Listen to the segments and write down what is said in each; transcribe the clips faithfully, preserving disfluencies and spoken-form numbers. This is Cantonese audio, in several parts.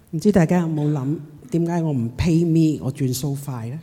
唔知大家有冇諗點解我唔 pay me 我轉數快呢？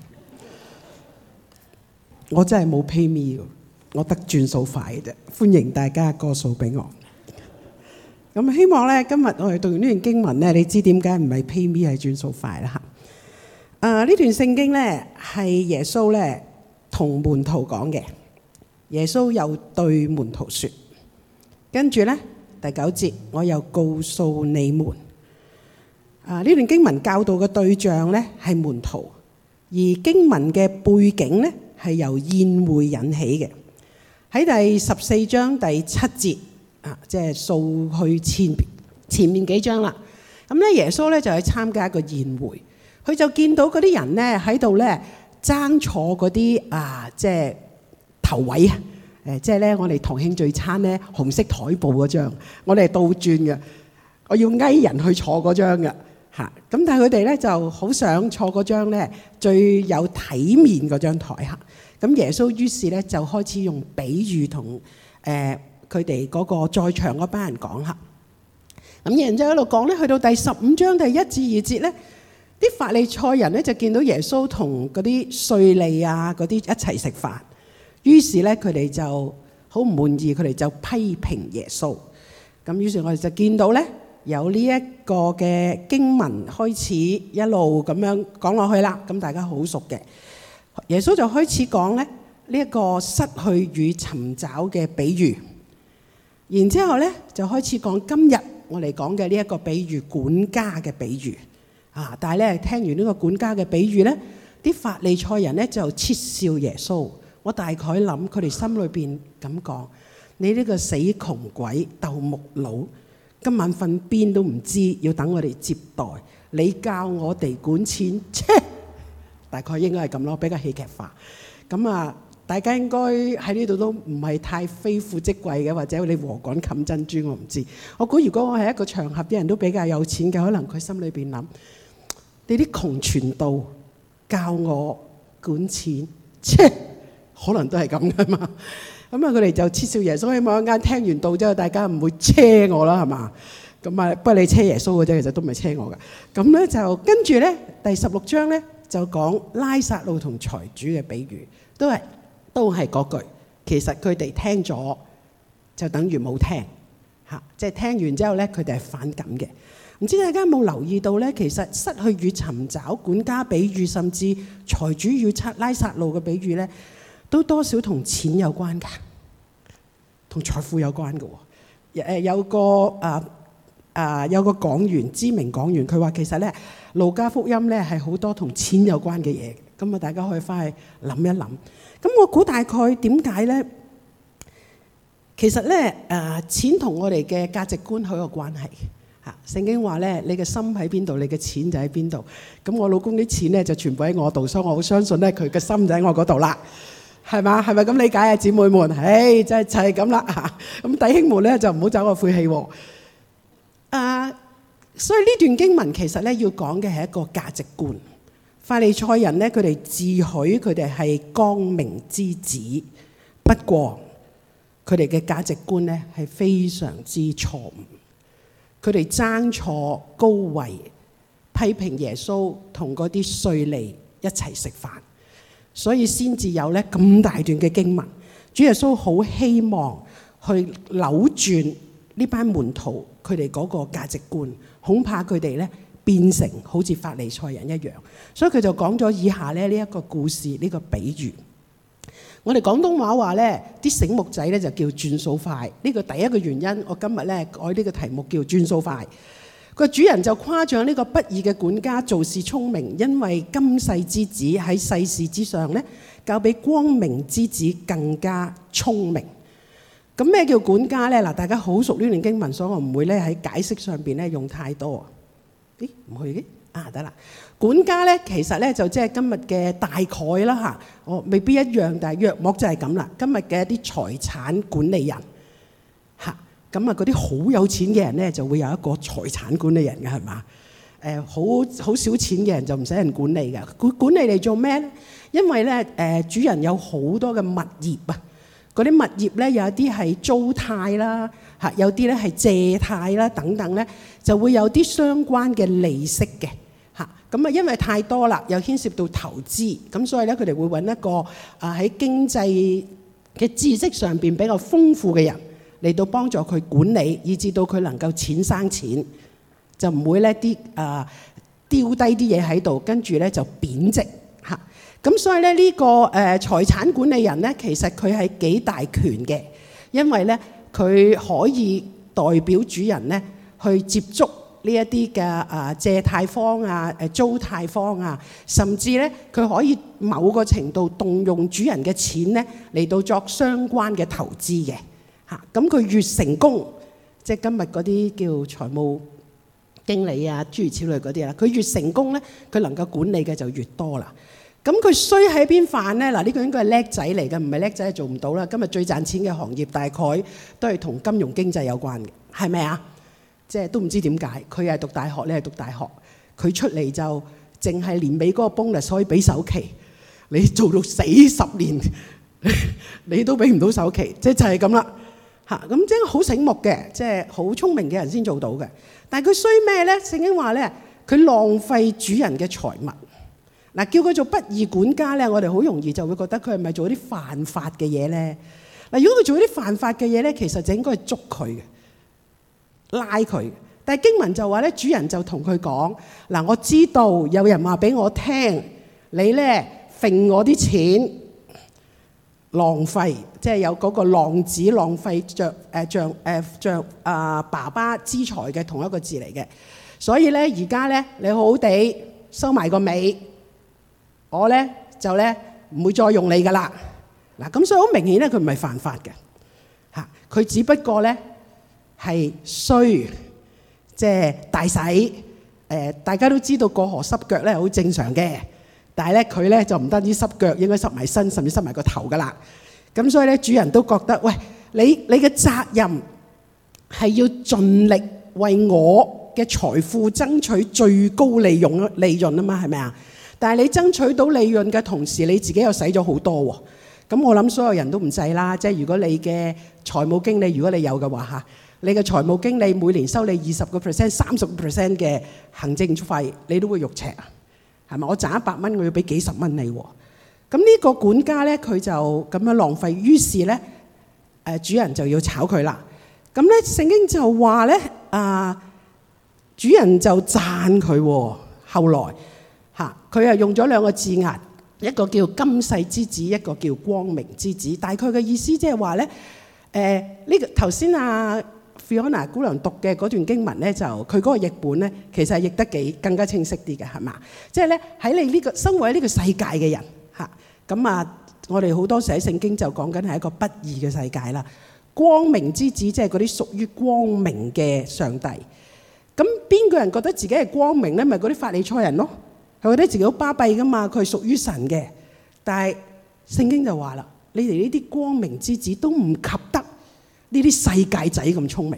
我真係冇 pay me， 我得轉數快嘅啫。歡迎大家過數俾我。咁希望咧，今日我哋讀完呢段經文咧，你知點解唔係 pay me 係轉數快啦嚇。啊，呢段聖經咧係耶穌咧同門徒講嘅。耶穌又對門徒説，跟住咧第九節，我又告訴你們。啊，呢段經文教導嘅對象咧係門徒，而經文嘅背景咧係由宴會引起嘅。喺第十四章第七節啊，即係數去前前面幾章啦。咁咧耶穌咧就去參加一個宴會，佢就見到嗰啲人咧喺度咧爭坐嗰啲啊，即係頭位啊。誒，即係咧我哋同慶聚餐咧紅色台布嗰張，我哋係倒轉嘅，我要翳人去坐嗰張嘅。嚇！咁但係佢哋咧就好想坐嗰張咧最有體面嗰張台嚇。咁耶穌於是咧就開始用比喻同誒佢哋嗰個在場嗰班人講嚇。咁然之後一路講咧，去到第十五章第一至二節咧，啲法利賽人咧就見到耶穌同嗰啲稅吏啊嗰啲一齊食飯，於是咧佢哋就好唔滿意，佢哋就批評耶穌。咁於是我哋就見到咧。有呢一個嘅經文開始一路咁樣講落去啦，咁大家好熟嘅。耶穌就開始講咧呢一個失去與尋找嘅比喻，然之後咧就開始講今日我哋講嘅呢一個比喻，管家嘅比喻啊。但係咧聽完呢個管家嘅比喻咧，啲法利賽人咧就嗤笑耶穌。我大概諗佢哋心裏邊咁講：你呢個死窮鬼鬥木佬！今晚瞓邊都唔知，要等我哋接待你教我哋管錢，切！大概應該係咁咯，比較戲劇化。咁啊，大家應該喺呢度都唔係太非富即貴嘅，或者你禾稈冚珍珠，我唔知。我估如果我係一個場合，啲人都比較有錢嘅，可能佢心裏邊諗：你啲窮傳道教我管錢，切！可能都係咁噶嘛。咁啊，佢哋就嗤笑耶穌，希望一間聽完道之後，大家唔會車我啦，係嘛？咁啊，不過你車耶穌嘅啫，其實都唔係車我嘅。咁咧就跟住咧，第十六章咧就講拉撒路同財主嘅比喻，都係都係嗰句。其實佢哋聽咗就等於冇聽嚇，即係聽完之後咧，佢哋係反感嘅。唔知大家有冇留意到咧？其實失去與尋找、管家比喻，甚至財主與拉撒路嘅比喻咧，都多少同錢有關㗎，同財富有關嘅喎。誒有個啊啊有個講員，知名講員，佢話其實咧路加福音咧係好多同錢有關嘅嘢。咁啊，大家可以翻去諗一諗。咁我估大概點解咧？其實咧誒錢同我哋嘅價值觀好有關係嚇。聖經話咧，你嘅心喺邊度，你嘅錢就喺邊度。咁我老公啲錢咧就全部喺我度，所以我好相信咧佢嘅心就喺我嗰度啦。係嘛？係咪咁理解啊，姊妹們？唉，真係就係咁啦嚇。咁弟兄們咧就唔好走個晦氣喎。啊，所以呢段經文其實咧要講嘅係一個價值觀。法利賽人咧，佢哋自詡佢哋係光明之子，不過佢哋嘅價值觀咧係非常之錯誤。佢哋爭坐高位，批評耶穌同嗰啲稅吏一齊食飯。所以先至有咧咁大段嘅經文，主耶穌好希望去扭轉呢班門徒佢哋嗰個價值觀，恐怕佢哋咧變成好似法利賽人一樣，所以佢就講咗以下咧呢一個故事，呢個比喻。我哋廣東話話咧，啲醒目仔咧就叫轉數快。呢個第一個原因，我今日咧改呢個題目叫轉數快。個主人就誇獎呢個不義嘅管家做事聰明，因為今世之子喺世事之上咧，較比光明之子更加聰明。咁咩叫管家咧？嗱，大家好熟呢段經文，所以我唔會咧喺解釋上邊咧用太多。咦，唔去嘅啊，得啦。管家咧其實咧就即係今日嘅大概啦嚇，我未必一樣，但係約莫就係咁啦。今日嘅一啲財產管理人嚇。咁啊，嗰啲好有錢嘅人咧，就會有一個財產管理人嘅，係嘛？誒，好好少錢嘅人就唔使人管理嘅。管管理嚟做咩咧？因為咧，誒主人有好多嘅物業啊， 嗰啲物業咧有啲係租貸啦，嚇有啲咧係借貸啦等等咧，就會有啲相關嘅利息嘅嚇。咁啊，因為太多啦，又牽涉到投資，咁所以咧佢哋會揾一個啊喺經濟嘅知識上邊比較豐富嘅人嚟到幫助佢管理，以至到佢能夠錢生錢，就唔會咧啲啊丟低啲嘢喺度，跟住咧就貶值嚇。咁所以咧呢個誒財產管理人咧，其實佢係幾大權嘅，因為咧佢可以代表主人咧去接觸呢一啲嘅啊借貸方啊、誒租貸方啊，甚至咧佢可以某個程度動用主人嘅錢咧嚟到作相關嘅投資嘅嚇。咁佢越成功，即係今日嗰啲叫財務經理啊諸如此類嗰啲啦，佢越成功咧，佢能夠管理嘅就越多啦。咁佢衰喺邊範咧？嗱，呢個應該係叻仔嚟嘅，唔係叻仔係做唔到啦。今日最賺錢嘅行業大概都係同金融經濟有關嘅，係咪啊？即係都唔知點解，佢係讀大學，你係讀大學，佢出嚟就淨係年尾嗰個 bonus可以俾首期，你做到死十年，你都俾唔到首期，即係就係咁啦嚇。咁即係好醒目嘅，即係好聰明嘅人先做到嘅。但係佢衰咩咧？聖經話咧，佢浪費主人嘅財物。嗱，叫佢做不義管家咧，我哋好容易就會覺得佢係咪做啲犯法嘅嘢咧？嗱，如果佢做啲犯法嘅嘢咧，其實就應該係捉佢嘅，拉佢。但係經文就話咧，主人就同佢講：嗱，我知道有人話俾我聽，你咧揈我啲錢浪費，即係有嗰個浪子浪費着誒像誒像啊爸爸資財嘅同一個字嚟嘅。所以咧，而家咧你好好地收埋個尾。我咧就咧唔會再用你噶啦，嗱，咁所以好明顯咧，佢唔係犯法嘅嚇，佢只不過咧係衰，即係大洗誒，大家都知道過河濕腳咧好正常嘅，但係咧佢咧就唔單止濕腳，應該濕埋身，甚至濕埋個頭噶啦。咁所以咧主人都覺得，喂，你你嘅責任係要盡力為我嘅財富爭取最高利潤利潤啊嘛，係咪啊？但係你爭取到利潤嘅同時，你自己又使咗好多喎。咁我諗所有人都唔制啦。即係如果你嘅財務經理，如果你有嘅話嚇，你嘅財務經理每年收你二十個 percent、三十個 percent 嘅行政費，你都會肉赤啊？係咪？我賺一百蚊，我要俾幾十蚊你喎。咁呢個管家咧，佢就咁樣浪費，於是咧誒主人就要炒佢啦。咁咧聖經就話咧啊，主人就讚佢喎。後來嚇，佢係用咗兩個字眼，一個叫今世之子，一個叫光明之子。大概嘅意思即係話咧，誒呢個頭先啊 Fiona 姑娘讀嘅嗰段經文咧，就佢嗰個譯本咧，其實係譯得幾更加清晰啲嘅，係嘛？即係咧喺你呢個生活喺呢個世界嘅人嚇，咁啊，我哋好多時喺聖經就講緊係一個不義嘅世界啦。光明之子即係嗰啲屬於光明嘅上帝。咁邊個人覺得自己係光明咧？咪嗰啲法利賽人咯。佢覺得自己好巴閉噶嘛，佢係屬於神嘅。但係聖經就話啦，你哋呢啲光明之子都唔及得呢啲世界仔咁聰明。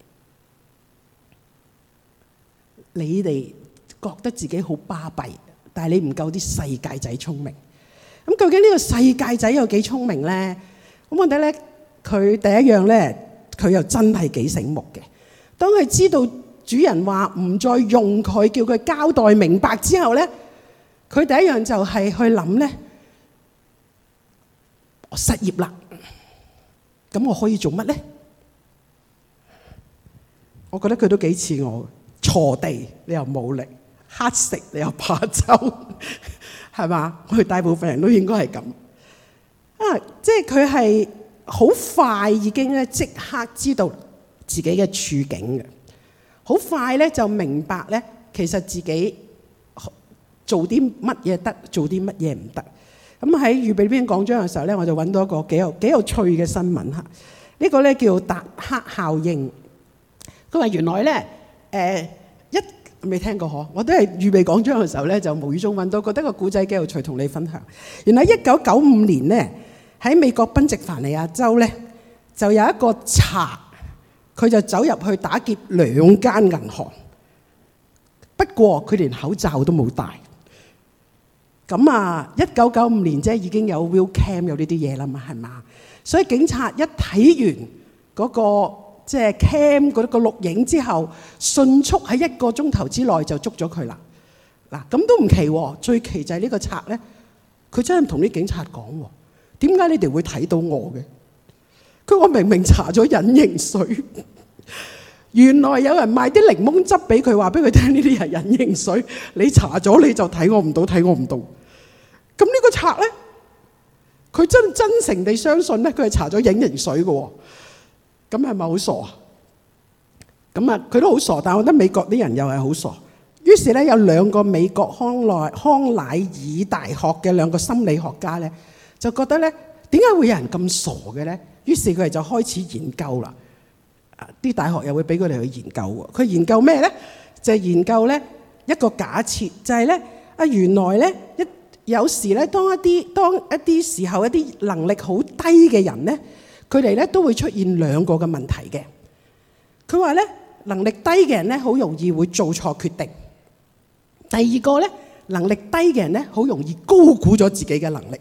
你哋覺得自己好巴閉，但係你唔夠啲世界仔聰明。咁究竟呢個世界仔有幾聰明咧？咁我覺得咧，佢第一樣咧，佢又真係幾醒目嘅。當佢知道主人話唔再用佢，叫佢交代明白之後咧，佢第一樣就係去諗咧，我失業啦，咁我可以做乜咧？我覺得佢都幾似我，鋤地你又冇力，乞食你又怕醜，係嘛？我哋大部分人都應該係咁啊！即係佢係好快已經咧即刻知道自己嘅處境嘅。好快咧就明白咧，其實自己做啲乜嘢得，做啲乜嘢唔得。咁喺預備呢篇講章嘅時候咧，我就揾到一個幾有幾有趣嘅新聞嚇。呢個咧叫達克效應。佢話原來咧誒、呃、一未聽過嗬，我都係預備講章嘅時候咧就無意中揾到，覺得個古仔幾有趣，同你分享。原來一九九五年咧喺美國賓夕凡尼亞州咧就有一個賊。佢就走入去打劫兩間銀行，不過佢連口罩都冇戴。 咁啊，一九九五年啫已經有 Will Cam 有呢啲嘢啦嘛，係嘛？所以警察一睇完嗰個即係 Cam 嗰個錄影之後，迅速喺一個鐘頭之內就捉咗佢啦。嗱，咁都唔奇喎，最奇就係呢個賊咧，佢真係同啲警察講喎，點解你哋會睇到我嘅？佢話明明搽咗隱形水，原來有人賣啲檸檬汁俾佢，話俾佢聽呢啲係隱形水，你搽咗你就睇我唔到，睇我唔到。咁呢個賊咧，佢真真誠地相信咧，佢係搽咗隱形水嘅喎。咁係咪好傻啊？咁啊，佢都好傻，但係我覺得美國啲人又係好傻。於是咧，有兩個美國康奈康乃爾大學嘅兩個心理學家咧，就覺得咧，點解會有人咁傻嘅咧？於是佢哋就開始研究啦。啲大學又會俾佢哋去研究喎。佢研究咩咧？就係研究咧一個假設，就係咧啊，原來咧一有時咧，當一啲當一啲時候，一啲能力好低嘅人咧，佢哋咧都會出現兩個嘅問題嘅。佢話咧，能力低嘅人咧，好容易會做錯決定。第二個咧，能力低嘅人咧，好容易高估咗自己嘅能力。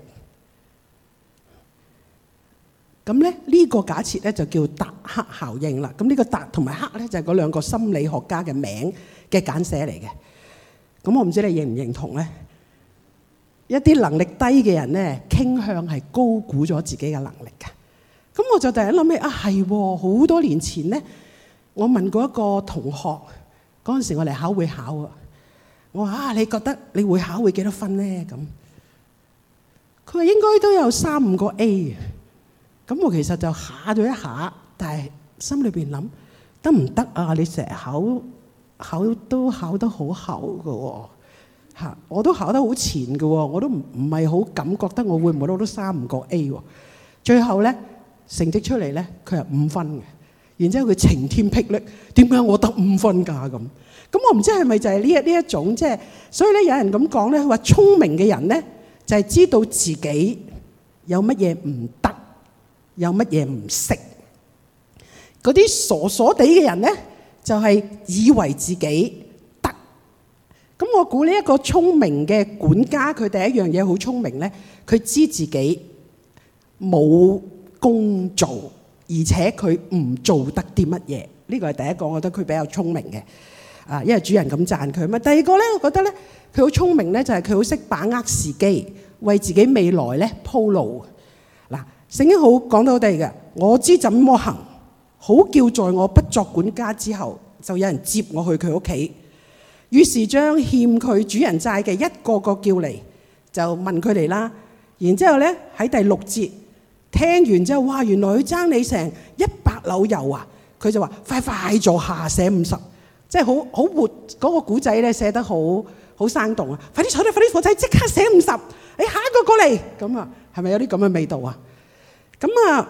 咁咧呢個假設咧就叫達克效應啦。咁呢個達同埋克咧就係嗰兩個心理學家嘅名嘅簡寫嚟嘅。咁我唔知你認唔認同咧？一啲能力低嘅人咧，傾向係高估咗自己嘅能力嘅。咁我就突然諗起啊，係喎，好多年前咧，我問過一個同學，嗰陣時我嚟考會考啊。我話啊，你覺得你會考會幾多分咧？咁佢話應該都有三五個 A。咁我其實就下咗一下，但係心裏邊諗得唔得啊？你成日考考都考得好厚㗎喎，嚇我都考得好前㗎喎，我都唔唔係好感覺得我會唔會攞到三五個 A 喎。最後咧成績出嚟咧，佢係五分嘅。然之後佢晴天霹靂，點解我得五分㗎咁？咁我唔知係咪就係呢一呢一種即係，所以咧有人咁講咧，佢話聰明嘅人咧就係知道自己有乜嘢唔得，有乜嘢唔識。嗰啲傻傻地嘅人咧就係以為自己得。咁我估呢一個聰明嘅管家，佢第一樣嘢好聰明咧，佢知自己冇工做，而且佢唔做得啲乜嘢。呢個係第一個，我覺得佢比較聰明嘅。啊，因為主人咁讚佢嘛。第二個咧，我覺得咧，佢好聰明咧，就係佢好識把握時機，為自己未來咧鋪路。嗱，聖經好講到我哋嘅，我知怎麼行，好叫在我不作管家之後，就有人接我去佢屋企。於是將欠佢主人債嘅一個個叫嚟，就問佢哋啦。然之後咧喺第六節聽完之後，哇！原來佢爭你成一百簍油啊！佢就話：快快坐下，寫五十。即係好好活嗰、那個古仔咧，寫得好好生動啊！快啲坐低，快啲坐低，即刻寫五十。誒，下一個過嚟咁啊，係咪有啲咁嘅味道啊？咁啊，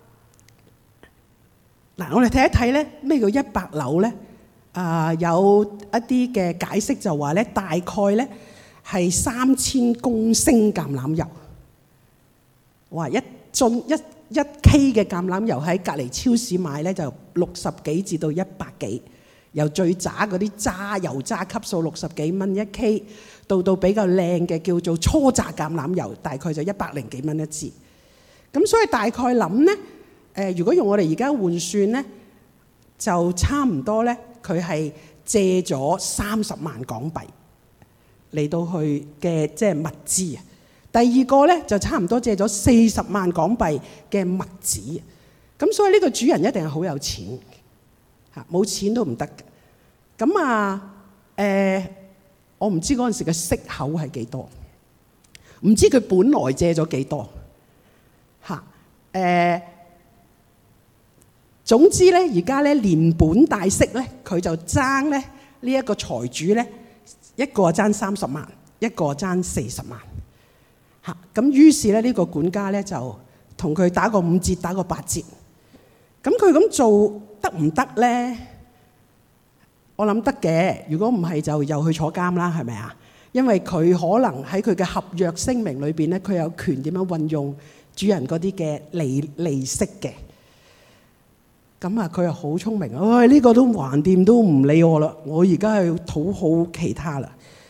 嗱，我哋睇一睇咧，咩叫一百簍咧？啊，有一啲嘅解釋就話咧，大概咧係三千公升橄欖油。哇！一樽一一 K 嘅橄欖油喺隔離超市買咧，就六十幾至到一百幾。由最渣嗰啲渣油渣級數六十幾蚊一 K， 到到比較靚嘅叫做初榨橄欖油，大概就一百零幾蚊一支。咁所以大概諗咧，誒，如果用我哋而家換算咧，就差唔多咧，佢係借咗三十萬港幣嚟到去嘅即係物資啊。第二個咧就差唔多借咗四十萬港幣嘅物資。咁所以呢個主人一定係好有錢。嚇，冇錢都唔得嘅。咁啊，誒、呃，我唔知嗰陣時嘅息口係幾多，唔知佢本來借咗幾多。嚇，誒、呃，總之咧，而家咧連本帶息咧，佢就爭咧呢一個財主咧，一個爭三十萬，一個爭四十萬。嚇，咁於是咧呢個管家咧就同佢打個五折，打個八折。咁佢咁做得唔得咧？我諗得嘅。如果唔係就又去坐監啦，係咪啊？因為佢可能喺佢嘅合約聲明裏邊咧，佢有權點樣運用主人嗰啲嘅利利息嘅。咁啊，佢又好聰明，唉、哎，呢、這個都橫掂都唔理我啦，我而家去討好其他啦。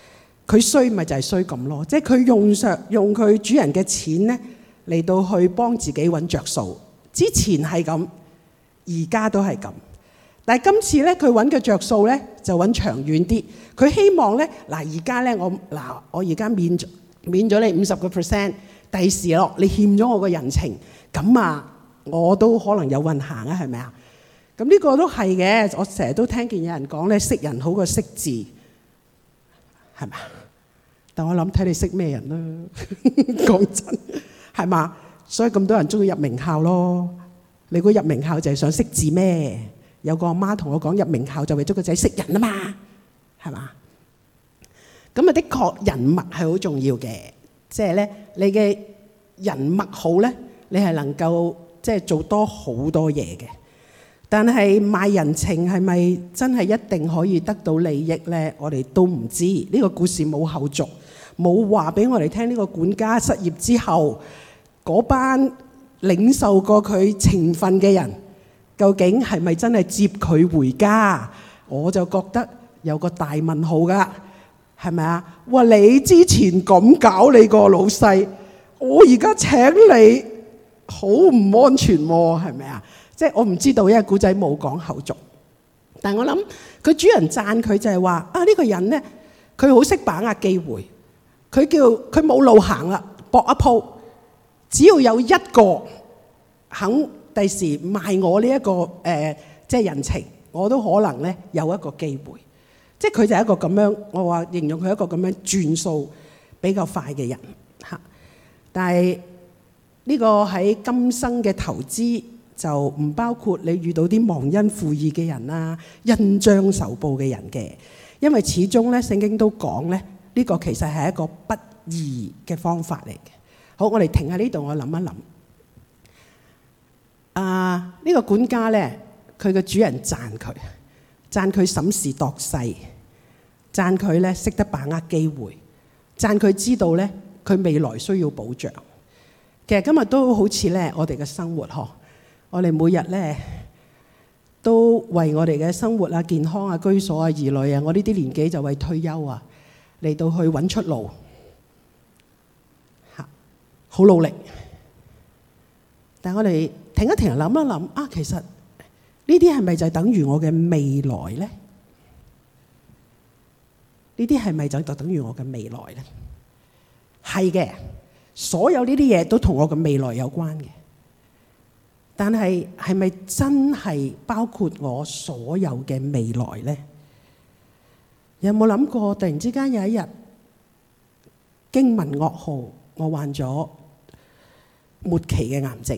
佢衰咪就係衰咁咯，即係佢用上用佢主人嘅錢咧嚟到去幫自己揾着數。之前係咁，而家都係咁。但係今次咧，佢揾嘅着數咧就揾長遠啲。佢希望咧嗱，而家咧我嗱我而家免免咗你五十個 percent， 第時咯你欠咗我個人情，咁啊我都可能有運行啊，係咪啊？咁呢個都係嘅。我成日都聽見有人講咧，識人好過識字，係咪？但我諗睇你識咩人啦。講真，係嘛？所以咁多人中意入名校咯。你估入名校就係想識字咩？有個阿媽同我講，入名校就為咗個仔識人啊嘛，係嘛？咁啊，的確人脈係好重要嘅，即係咧，你嘅人脈好咧，你係能夠即係做多好多嘢嘅。但係賣人情係咪真係一定可以得到利益咧？我哋都唔知。呢個故事冇後續，冇話俾我哋聽。呢個管家失業之後，嗰班領受過佢情分嘅人，究竟係咪真係接佢回家？我就覺得有個大問號㗎，係咪啊？哇！你之前咁搞你個老細，我而家請你，好唔安全喎，係咪啊？即係我唔知道，因為古仔冇講後續。但係我諗佢主人讚佢就係話啊，呢個人咧，佢好識把握機會。佢叫佢冇路行啦，搏一鋪，只要有一個肯第時賣我呢一個誒，即係人情，我都可能咧有一個機會。即係佢就係一個咁樣，我話形容佢一個咁樣轉數比較快嘅人嚇。但係呢個喺今生嘅投資就唔包括你遇到啲忘恩負義嘅人啊、恩將仇報嘅人嘅，因為始終咧聖經都講咧，呢個其實係一個不義嘅方法嚟嘅。好，我哋停喺呢度，我諗一諗。啊，呢個管家咧，佢嘅主人讚佢，讚佢審時度勢，讚佢咧識得把握機會，讚佢知道咧佢未來需要保障。其實今日都好似咧我哋嘅生活嗬，我哋每日咧都為我哋嘅生活啊、健康啊、居所啊、兒女啊，我呢啲年紀就為退休啊嚟到去揾出路，嚇，好努力。但係我哋停一停，諗一諗啊，其實呢啲係咪就係等於我嘅未來咧？呢啲係咪就就等於我嘅未來咧？係嘅，所有呢啲嘢都同我嘅未來有關嘅。但係係咪真係包括我所有嘅未來咧？有冇諗過突然之間有一日驚聞噩耗，我患咗末期嘅癌症？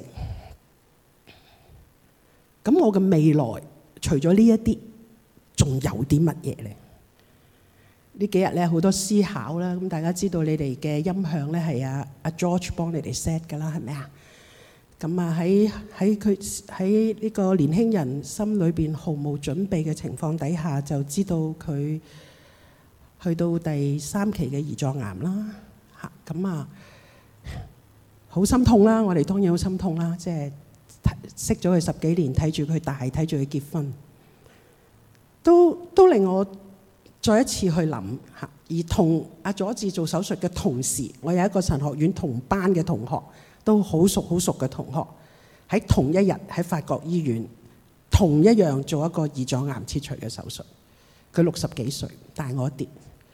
咁我嘅未來除咗呢一啲，仲有啲乜嘢咧？呢幾日咧好多思考啦。咁大家知道你哋嘅音響咧係阿阿 George 幫你哋 set 噶啦，係咪啊？咁啊喺喺佢喺呢個年輕人心裏邊毫無準備嘅情況底下，就知道佢去到第三期嘅胰臟癌啦。嚇，咁啊好心痛啦！我哋當然好心痛啦，即係識咗佢十幾年，睇住佢大，睇住佢結婚，都都令我再一次去諗嚇。而同阿佐治做手術嘅同時，我有一個神學院同班嘅同學，都好熟好熟嘅同學，喺同一日喺法國醫院同一樣做一個胰臟癌切除嘅手術。佢六十幾歲，大我一啲。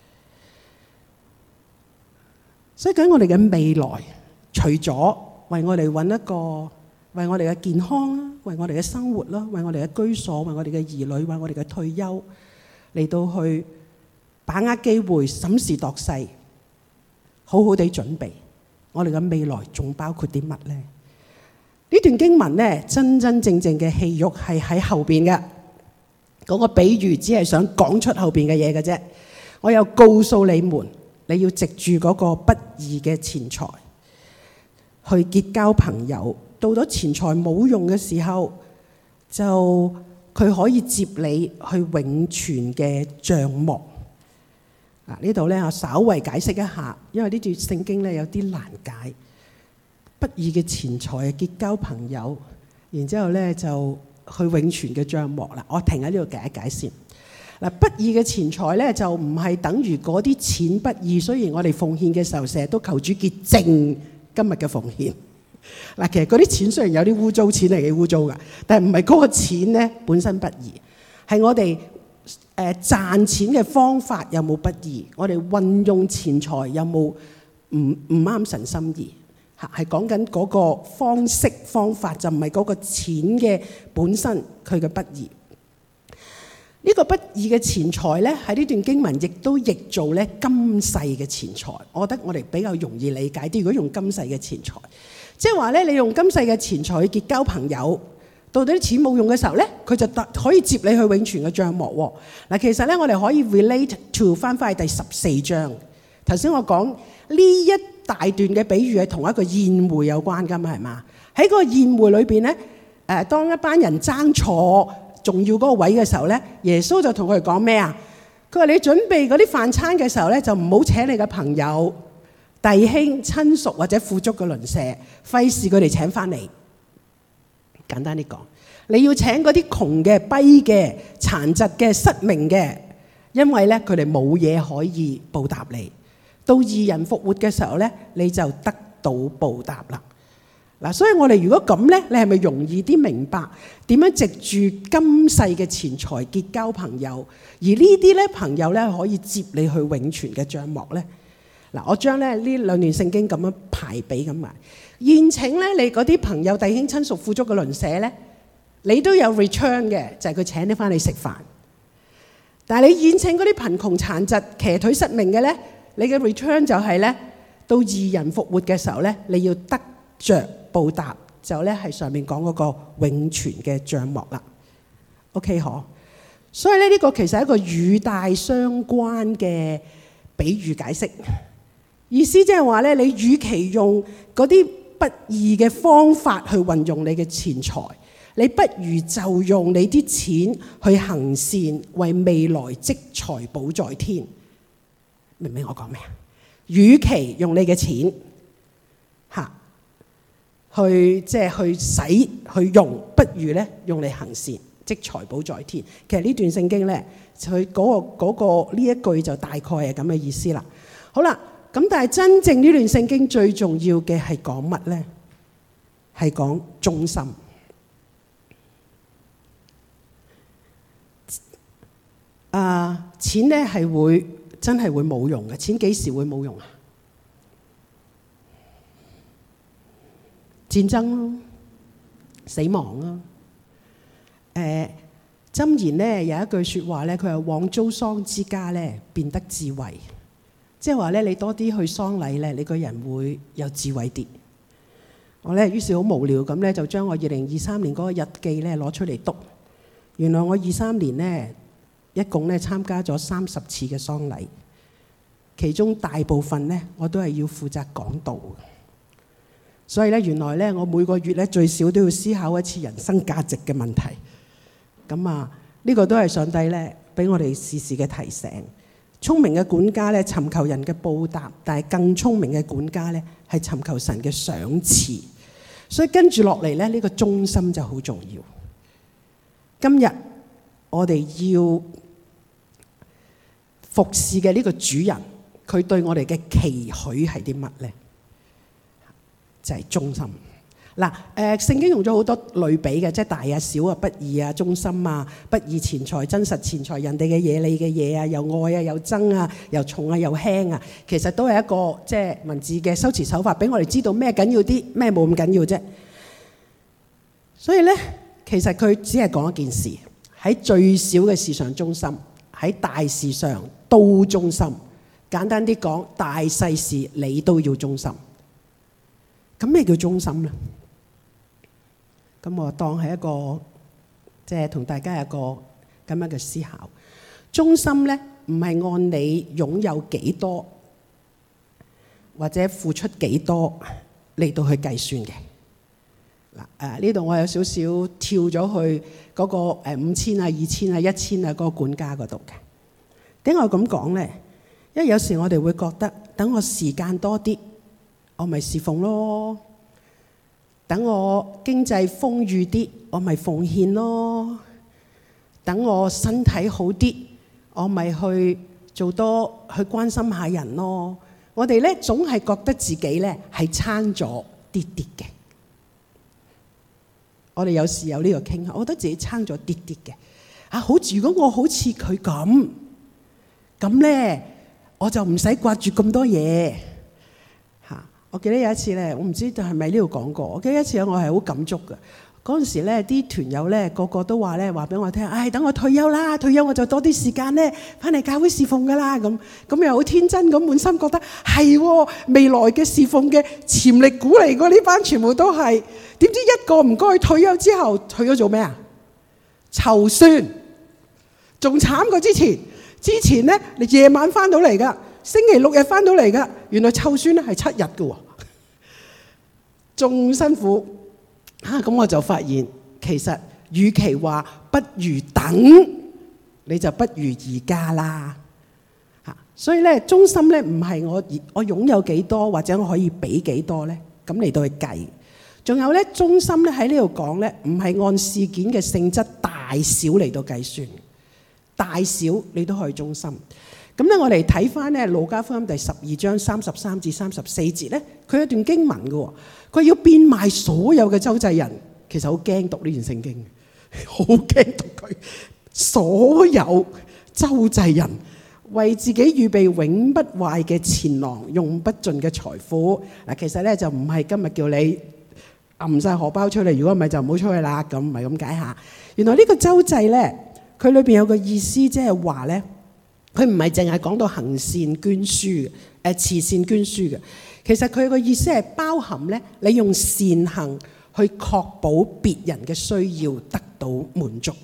所以究竟我哋嘅未來，除咗為我哋揾一個為我哋嘅健康啦，為我哋嘅生活啦，為我哋嘅居所，為我哋嘅兒女，為我哋嘅退休，嚟到去把握機會，審時度勢，好好地準備。我哋嘅未來仲包括啲乜呢？呢段經文呢，真真正正嘅戲肉係喺後邊嘅。嗰個比喻只係想講出後邊嘅嘢嘅啫。我又告訴你們，你要藉住嗰個不義嘅錢財去結交朋友。到咗錢財冇用嘅時候，就佢可以接你去永存嘅帳幕。嗱，呢度咧，我稍微解釋一下，因為呢段聖經咧有啲難解。不義嘅錢財結交朋友，然之後咧就去永存嘅帳幕啦。我停喺呢度解一解先。 嗱，不義嘅錢財咧就唔係等於嗰啲錢不義，雖然我哋奉獻嘅時候成日都求主潔淨今日嘅奉獻。嗱，其實嗰啲錢雖然有啲污糟，錢嚟嘅污糟㗎，但係唔係嗰個錢咧本身不義，係我哋誒賺錢嘅方法有冇不義，我哋運用錢財有冇唔唔啱神心意嚇，係講緊嗰個方式方法，就唔係嗰個錢嘅本身佢嘅不義。呢個不義嘅錢財咧，喺呢段經文亦都譯做咧今世嘅錢財。我覺得我哋比較容易理解啲。如果用今世嘅錢財，即係話咧，你用今世嘅錢財去結交朋友，到底啲錢冇用嘅時候咧，佢就可以接你去永存嘅帳幕喎。嗱，其實咧，我哋可以 relate to 翻返去第十四章。頭先我講呢一大段嘅比喻係同一個宴會有關㗎嘛，係嘛？喺個宴會裏邊咧，誒，當一班人爭坐重要嗰個位嘅時候咧，耶穌就同佢哋講咩啊？佢話你準備嗰啲飯餐嘅時候咧，就唔好請你嘅朋友、弟兄、親屬或者富足嘅鄰舍，費事佢哋請翻嚟。簡單啲講，你要請嗰啲窮嘅、跛嘅、殘疾嘅、失明嘅，因為咧佢哋冇嘢可以報答你。到義人復活嘅時候咧，你就得到報答啦。嗱，所以我哋如果咁咧，你係咪容易啲明白點樣藉住今世嘅錢財結交朋友，而呢啲咧朋友咧可以接你去永存嘅帳幕咧？嗱，我將咧呢兩段聖經咁樣排比咁埋。宴請咧你嗰啲朋友、弟兄、親屬、富足嘅鄰舍咧，你都有 return 嘅，就係佢請你翻嚟食飯。但係你宴請嗰啲貧窮、殘疾、騎腿失明嘅咧，你嘅 return 就係咧，到義人復活嘅時候咧，你要得着報答，就咧係上面講嗰個永存嘅帳幕啦。OK 可，所以咧呢個其實係一個語帶相關嘅比喻解釋，意思即係話咧，你與其用嗰啲不義嘅方法去運用你嘅錢財，你不如就用你啲錢去行善，為未來積財寶在天。明唔明我講咩啊？與其用你嘅錢嚇去即係去使去用，不如咧用嚟行善，積財寶在天。其實呢段聖經咧，佢嗰個嗰個呢一句就大概係咁嘅意思啦。好啦，咁但係真正呢段聖經最重要嘅係講乜咧？係講忠心。啊，錢咧係會真係會冇用嘅。錢幾時會冇用啊？戰爭咯，死亡咯。誒，箴言咧有一句説話咧，佢話往遭喪之家咧，變得智慧。即係話咧，你多啲去喪禮咧，你個人會有智慧啲。我咧於是好無聊咁咧，就將我二零二三年嗰個日記咧攞出嚟讀。原來我二三年咧一共咧參加咗三十次嘅喪禮，其中大部分咧我都係要負責講道。所以咧，原來咧我每個月咧最少都要思考一次人生價值嘅問題。咁啊，呢個都係上帝咧俾我哋時時嘅提醒。聰明嘅管家咧尋求人嘅報答，但係更聰明嘅管家咧係尋求神嘅賞賜。所以跟住落嚟咧，呢個忠心就好重要。今日我哋要服侍嘅呢個主人，佢對我哋嘅期許係啲乜咧？就係忠心。嗱，誒聖經用咗好多類比嘅，即係大啊、小啊、不義啊、忠心啊、不義錢財、真實錢財、人哋嘅嘢、你嘅嘢啊，又愛啊、又憎啊、又重啊、又輕啊，其實都係一個即係文字嘅修辭手法，俾我哋知道咩緊要啲，咩冇咁緊要啫。所以咧，其實佢只係講一件事，喺最小嘅事上忠心，喺大事上都忠心。簡單啲講，大細事你都要忠心。咁咩叫忠心咧？咁我當係一個即係同大家有一個咁樣嘅思考。忠心咧唔係按你擁有幾多或者付出幾多嚟到去計算嘅。嗱，誒呢度我有少少跳咗去嗰個誒五千啊、二千啊、一千啊嗰個管家嗰度嘅。點解我咁講咧？因為有時我哋會覺得，等我時間多啲，我咪侍奉咯；等我經濟豐裕啲，我咪奉獻咯；等我身體好啲， 我咪去做多去關心下人咯。我哋咧總係覺得自己咧係撐咗啲啲嘅。我哋有時有呢個傾向，我覺得自己撐咗啲啲嘅。啊，好似如果我好似佢咁，咁咧我就唔使掛住咁多嘢嚇。我記得有一次咧，我唔知係咪呢度講過。我記得一次我係好感觸嘅。嗰陣時咧，啲團友咧個個都話咧話俾我聽，唉、哎，等我退休啦，退休我就多啲時間咧翻嚟教會侍奉噶啦。咁咁又好天真咁，滿心覺得係、哦、未來嘅侍奉嘅潛力股嚟㗎。呢班全部都係，點知一個唔該退休之後，退咗做咩啊？籌算，仲慘過之前。之前咧，你夜晚翻到嚟噶，星期六日翻到嚟噶，原來湊算咧係七日㗎喎，仲辛苦。啊！咁我就發現，其實與其話不如等，你就不如而家啦。嚇！所以咧，忠心咧唔係我我擁有幾多或者我可以俾幾多咧，咁嚟到去計。仲有咧，忠心咧喺呢度講咧，唔係按事件嘅性質大小嚟到計算，大小你都可以忠心。咁咧，我哋睇翻咧《路加福音》第十二章三十三至三十四節咧，佢有一段經文嘅喎，佢要變賣所有嘅周濟人，其實好驚讀呢段聖經，好驚讀佢。所有周濟人為自己預備永不壞嘅錢囊，用不盡嘅財富。嗱，其實咧就唔係今日叫你揞晒荷包出嚟，如果唔係就唔好出去啦。咁唔係咁解下。原來呢個周濟咧，佢裏邊有個意思，即係話咧。佢唔係淨係講到行善捐輸嘅，誒慈善捐輸嘅。其實佢個意思係包含咧，你用善行去確保別人嘅需要得到滿足，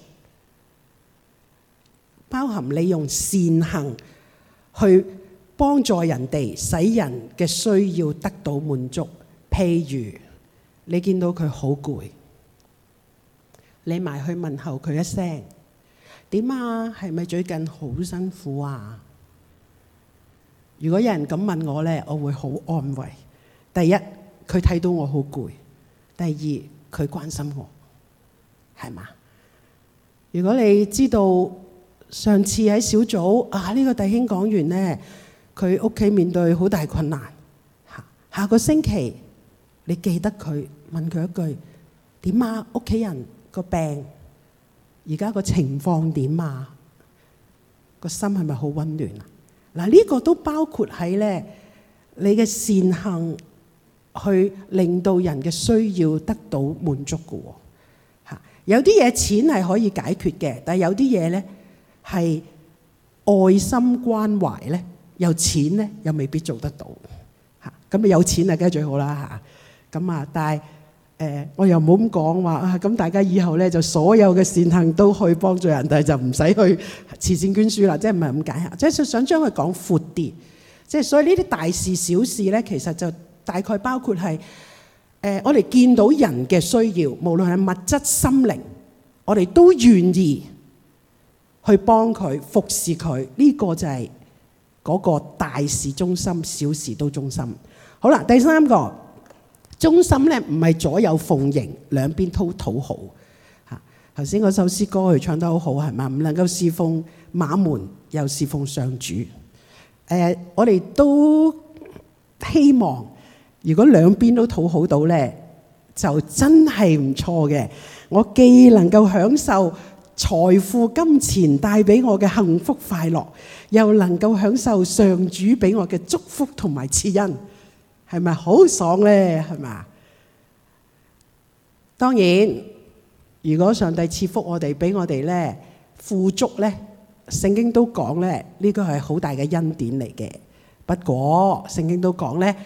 包含你用善行去幫助人哋，使人嘅需要得到滿足。譬如你見到佢好攰，你埋去問候佢一聲。點啊？係咪最近好辛苦啊？如果有人咁問我呢，我會好安慰。第一，佢睇到我好攰；第二，佢關心我，係嘛？如果你知道上次喺小組啊，呢個弟兄講完呢，佢屋企面對好大困難，下個星期你記得佢，問佢一句：點啊？屋企人個病而家個情況點啊？個心係咪好溫暖啊？嗱，呢個都包括喺咧你嘅善行，去令到人嘅需要得到滿足嘅喎。嚇，有啲嘢錢係可以解決嘅，但係有啲嘢咧係愛心關懷咧，有錢咧又未必做得到。嚇，咁啊有錢啊梗係最好啦嚇。咁啊，但係。誒，我又冇咁講話啊！咁大家以後咧就所有嘅善行都去幫助人，但係就唔使去慈善捐輸啦，即係唔係咁解啊？即係想將佢講闊啲，即係所以呢啲大事小事咧，其實就大概包括係誒，我哋見到人嘅需要，無論係物質心靈，我哋都願意去幫佢服侍佢。呢個就係嗰個大事忠心，小事都忠心。好啦，第三個。忠心咧唔係左右奉迎，兩邊都討好嚇。頭先嗰首詩歌佢唱得好好係嘛？唔能夠侍奉馬門又侍奉上主。誒、呃，我哋都希望如果兩邊都討好到咧，就真係唔錯嘅。我既能夠享受財富金錢帶俾我嘅幸福快樂，又能夠享受上主俾我嘅祝福同埋賜恩。係咪好爽咧？係嘛？當然，如果上帝賜福我哋，俾我哋咧富足咧，聖經都講咧，呢個係好大嘅恩典嚟嘅。不過聖經都講咧，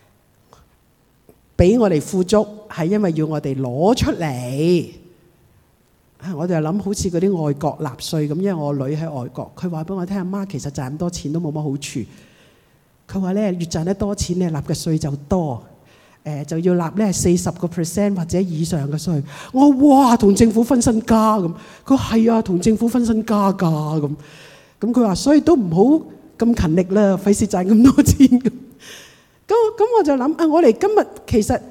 俾我哋富足係因為要我哋攞出嚟。我哋又諗好似嗰啲外國納稅咁，因為我女喺外國，佢話俾我聽，阿媽其實賺咁多錢都冇乜好處。佢話咧，越賺得多錢咧，納嘅稅就多，誒、呃、就要納咧四十個 percent 或者以上嘅稅。我話哇，同政府分身家咁。佢話係啊，同政府分身家㗎咁。咁佢話所以都唔好咁勤力啦，費事賺咁多錢咁。咁咁我就諗啊，我哋今日其實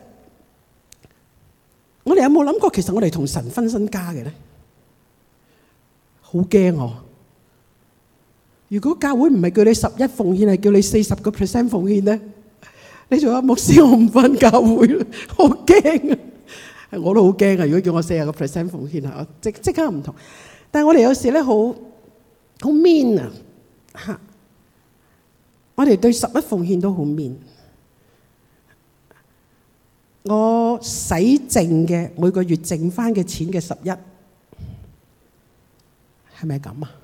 我哋有冇諗過，其實我哋同神分身家嘅咧？好驚我， 如果教會唔係叫你十一奉獻，係叫你四十個 percent 奉獻咧，你仲話牧師我唔返教會啦，好驚啊！我都好驚啊！如果叫我四十個 percent 奉獻啊，我即即刻唔同。但係我哋有時咧好好 mean 啊嚇！我哋對十一奉獻都好 mean。我使剩嘅每個月剩翻嘅錢嘅十一，係咪咁啊？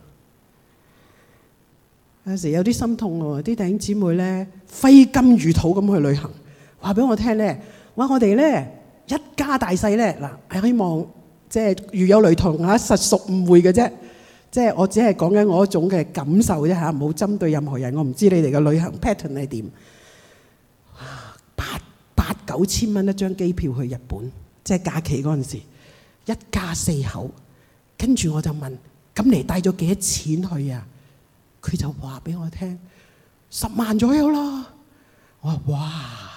有時有啲心痛喎，啲弟兄姊妹咧揮金如土咁去旅行，話俾我聽咧，話我哋咧一家大細咧嗱，希望即係如有雷同啊，實屬誤會嘅啫。即係我只係講緊我一種嘅感受啫嚇，冇針對任何人。我唔知你哋嘅旅行 pattern 係點。八八九千蚊一張機票去日本，即係假期嗰陣時，一家四口。跟住我就問：咁你帶咗幾多錢去啊？佢就話俾我聽，十萬左右啦。我話：哇！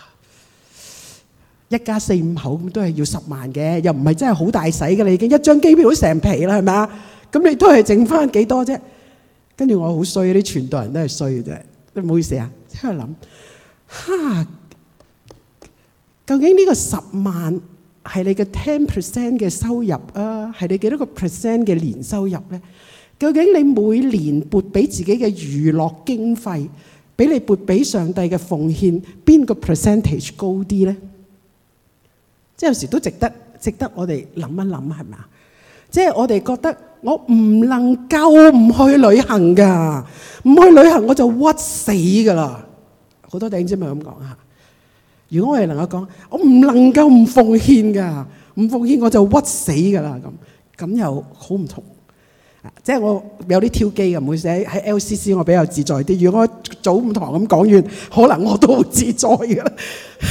一家四五口咁都係要十萬嘅，又唔係真係好大使㗎啦，已經一張機票都成皮啦，係咪啊？咁你都係剩翻幾多啫？跟住我好衰，啲傳道人都係衰嘅啫。唔好意思啊，喺度諗嚇，究竟呢個十萬係你嘅 ten percent 嘅收入啊，係你幾多個 percent 嘅年收入咧？究竟你每年撥俾自己嘅娛樂經費，比你撥俾上帝嘅奉獻，邊個 percentage 高啲咧？即係有時都值得值得我哋諗一諗，係咪啊？即係我哋覺得我唔能夠唔去旅行㗎，唔去旅行我就屈死㗎啦。好多弟兄姊妹咁講嚇。如果我哋能夠講，我唔能夠唔奉獻㗎，唔奉獻我就屈死㗎啦。咁咁又好唔同。即係我有啲挑機嘅，唔會寫喺 L C C 我比較自在啲。如果我早午堂咁講完，可能我都好自在㗎啦。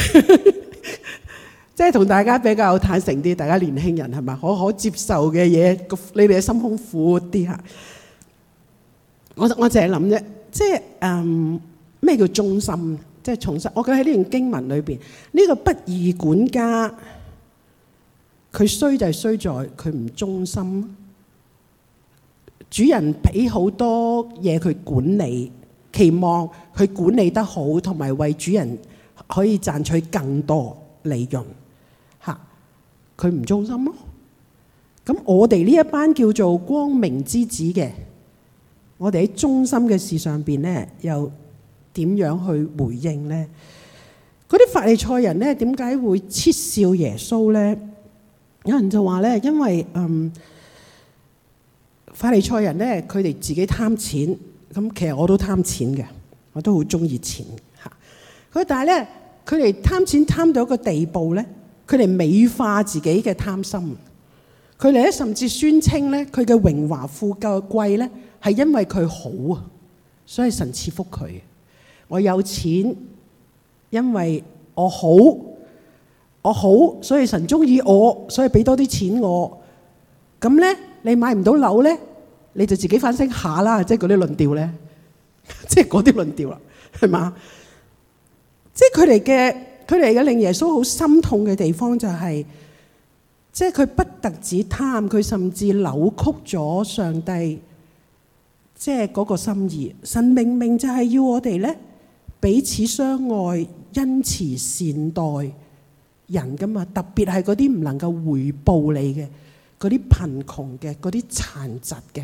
即係同大家比較坦誠啲，大家年輕人係咪可可接受嘅嘢？你哋嘅心胸闊啲嚇。我我淨係諗啫，即係誒咩叫忠心？即係重申，我覺得喺呢段經文裏邊，呢、這個不義管家，佢衰就係衰在佢唔忠心。主人俾好多嘢佢管理，期望佢管理得好，同埋為主人可以賺取更多利潤。佢唔忠心咯，咁我哋呢一班叫做光明之子嘅，我哋喺忠心嘅事上邊咧，又點樣去回應咧？嗰啲法利賽人咧，點解會嗤笑耶穌咧？有人就話咧，因為嗯法利賽人咧，佢哋自己貪錢，咁其實我都貪錢嘅，我都好中意錢嚇。佢但係咧，佢哋貪錢貪到一個地步咧。佢哋美化自己嘅貪心，佢哋咧甚至宣稱咧，佢嘅榮華富貴咧係因為佢好啊，所以神賜福佢。我有錢，因為我好，我好，所以神中意我，所以俾多啲錢我。咁咧，你買唔到樓咧，你就自己反省下啦，即係嗰啲論調咧，即係嗰啲論調啦，係嘛？即係佢哋嘅。佢哋嘅令耶穌好心痛嘅地方就係、是，即係佢不特止貪，佢甚至扭曲咗上帝，即係嗰個心意。神明明就係要我哋咧彼此相愛、恩慈善待人噶嘛，特別係嗰啲唔能夠回報你嘅、嗰啲貧窮嘅、嗰啲殘疾嘅，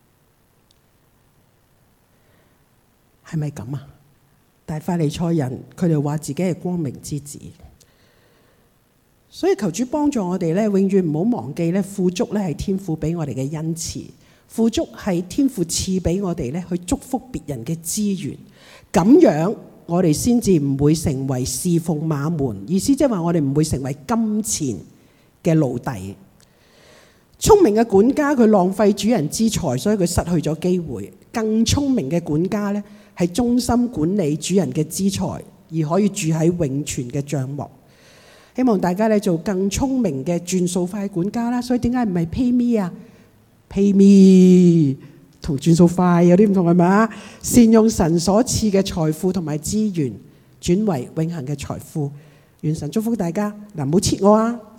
係咪咁啊？但係法利賽人，佢哋話自己係光明之子，所以求主幫助我哋咧，永遠唔好忘記咧，富足咧係天父俾我哋嘅恩賜，富足係天父賜俾我哋咧去祝福別人嘅資源，咁樣我哋先至唔會成為侍奉馬門，意思即係話我哋唔會成為金錢嘅奴隸。聰明嘅管家佢浪費主人之財，所以佢失去咗機會。更聰明嘅管家咧，係忠心管理主人嘅資財，而可以住喺永存嘅帳幕。希望大家咧做更聰明嘅轉數快管家啦。所以點解唔係 PayMe 啊 ？PayMe 同轉數快有啲唔同係咪啊？善用神所賜嘅財富同埋資源，轉為永恆嘅財富。願神祝福大家嗱，唔好切我啊！